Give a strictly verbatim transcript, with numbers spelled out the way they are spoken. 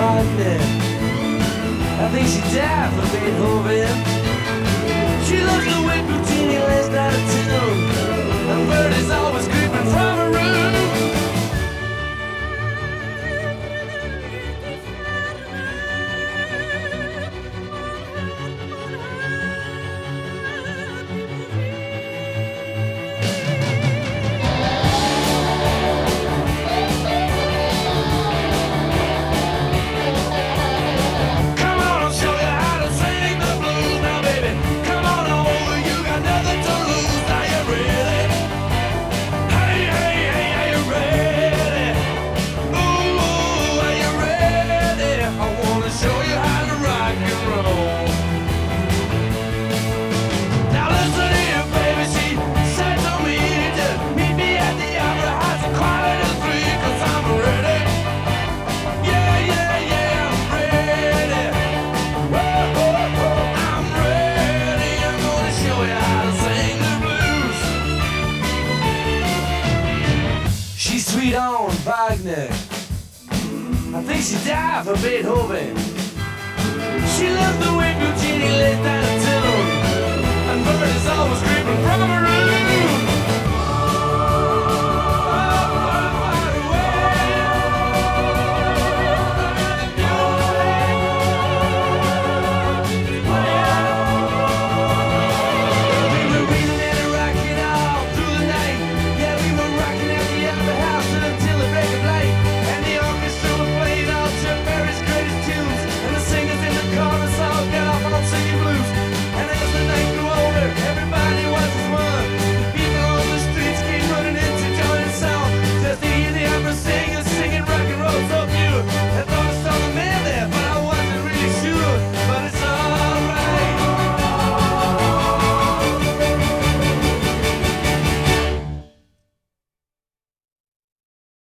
Wagner. I think she died for Beethoven. She loves the way Puccini lays down a tune. A bird is always creeping from her room. Sweet on Wagner. I think she died for Beethoven. She loved the way Puccini lays down a tune. And bird is always creeping from her